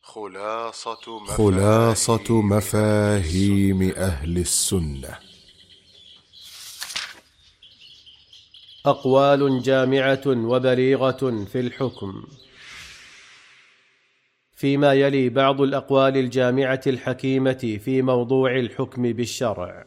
خلاصة مفاهيم أهل السنة. أقوال جامعة وبليغة في الحكم. فيما يلي بعض الأقوال الجامعة الحكيمة في موضوع الحكم بالشرع.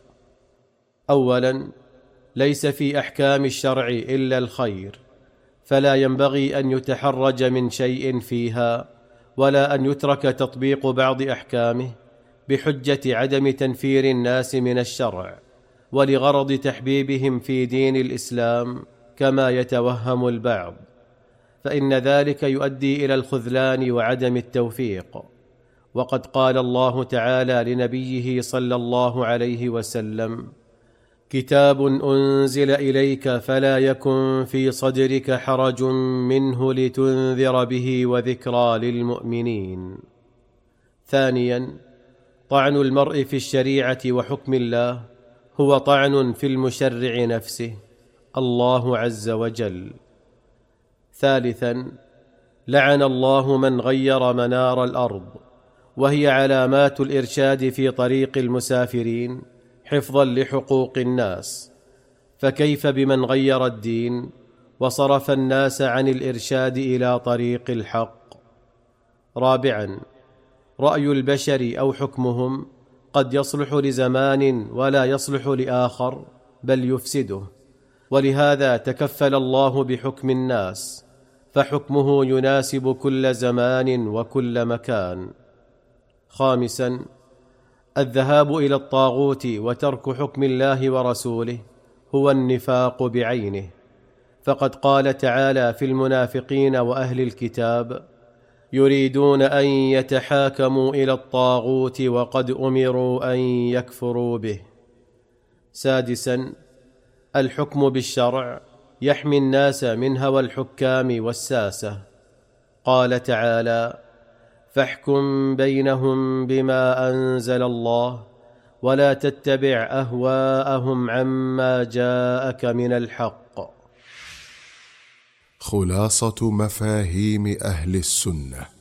أولاً، ليس في أحكام الشرع إلا الخير، فلا ينبغي أن يتحرج من شيء فيها، ولا أن يترك تطبيق بعض أحكامه بحجة عدم تنفير الناس من الشرع ولغرض تحبيبهم في دين الإسلام كما يتوهم البعض، فإن ذلك يؤدي إلى الخذلان وعدم التوفيق. وقد قال الله تعالى لنبيه صلى الله عليه وسلم: كتاب أنزل إليك فلا يكن في صدرك حرج منه لتنذر به وذكرى للمؤمنين. ثانياً، طعن المرء في الشريعة وحكم الله هو طعن في المشرع نفسه الله عز وجل. ثالثاً، لعن الله من غير منار الأرض، وهي علامات الإرشاد في طريق المسافرين حفظاً لحقوق الناس، فكيف بمن غير الدين وصرف الناس عن الإرشاد إلى طريق الحق؟ رابعاً، رأي البشر أو حكمهم قد يصلح لزمان ولا يصلح لآخر، بل يفسده، ولهذا تكفل الله بحكم الناس، فحكمه يناسب كل زمان وكل مكان. خامساً، الذهاب إلى الطاغوت وترك حكم الله ورسوله هو النفاق بعينه، فقد قال تعالى في المنافقين وأهل الكتاب: يريدون أن يتحاكموا إلى الطاغوت وقد أمروا أن يكفروا به. سادساً، الحكم بالشرع يحمي الناس من هوى الحكام والساسة. قال تعالى: فاحكم بينهم بما أنزل الله ولا تتبع أهواءهم عما جاءك من الحق. خلاصة مفاهيم أهل السنة.